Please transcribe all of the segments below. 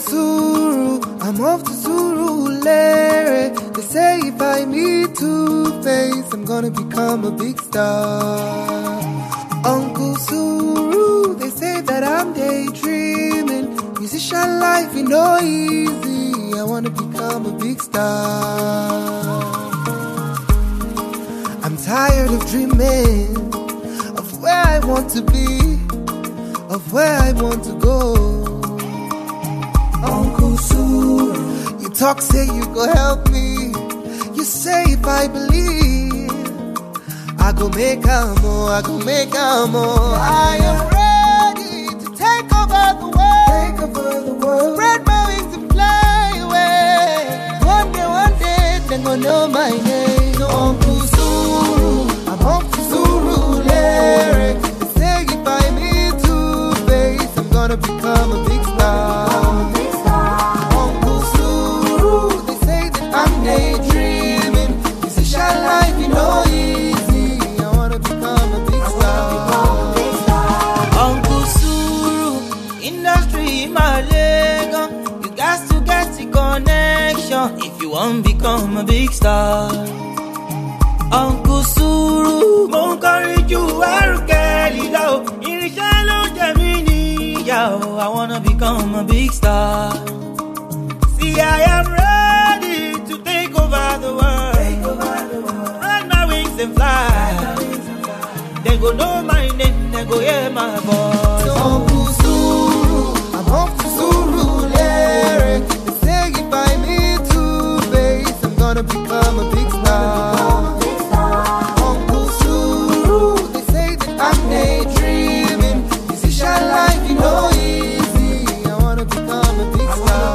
Suru, I'm off to Surulere. They say if I meet Two-Face, I'm gonna become a big star. Uncle Suru, they say that I'm daydreaming. Musician life is no easy. I wanna become a big star. I'm tired of dreaming of where I want to be, of where I want to go. Uncle Suru, you talk, say you go help me. You say if I believe, I go make a more, I go make a more. I am ready to take over the world, take over the world. Spread my wings and fly away. One day, they gonna know my name. So Uncle Suru, I'm off to Surulere. They say if I meet Two-Face, I'm gonna become a big star. Uncle Suru, they say that I'm daydreaming. Musician life, you know, easy. I wanna become a big star. Uncle Suru, industry Malega. You got to get the connection if you want to become a big star. Uncle Suru, mo encourage you, Kelly, yo. I wanna become a big star. See, I am ready to take over the world. Spread my wings and fly. They go know my name, they go hear my voice. So Uncle Suru, I'm off to Surulere. They say if I meet Two-Face, I'm gonna become a big star. Uncle Suru, they say that I'm daydreaming. Musician life, you know, easy. I wanna become a big star.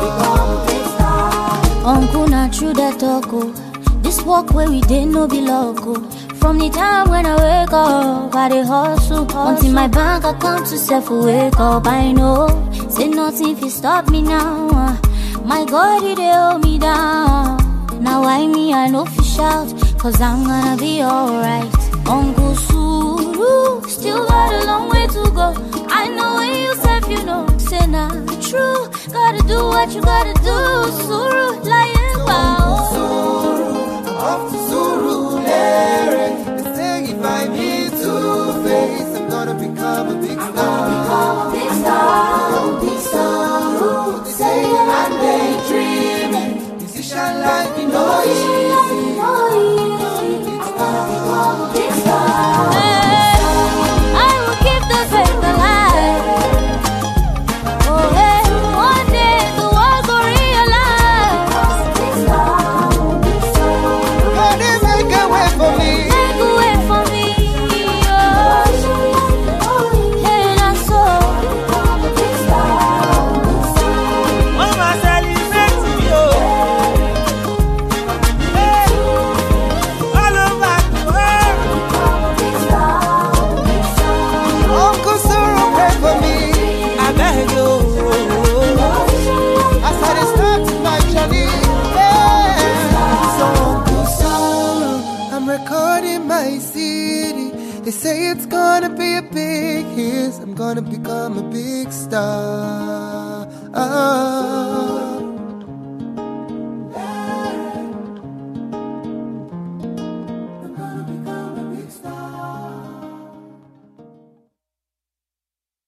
Uncle, not true that talk. This walk where we did no be local. From the time when I wake up, I dey hustle. Until my bank account to self wake up. I know, say nothing if you stop me now. My God, he dey hold me down. Now I know fish out, cause I'm gonna be alright. Uncle Suru, still got a long way to go. I know when you said you know, say not true. Gotta do what you gotta do, Suru, lying about. Suru, I'm off to Surulere. They say if I meet Two-Face, I'm gonna become a big star. Big star, big star. They say I'm daydreaming. Musician life, you know, easy. Big star. I will keep the faith alive. Oh, hey, one day the world will realize. Big star, big star. God, they make a way for me. Take away from me. Oh, and I saw. Big star, big star. Oh, my celebrating you. Hey, all over the world. Big star, big star. Uncle Suru, pray for me. I beg you. As I start my journey, yeah. So Uncle Suru, I'm recording my CD. They say it's gonna be a big hit. I'm gonna become a big star.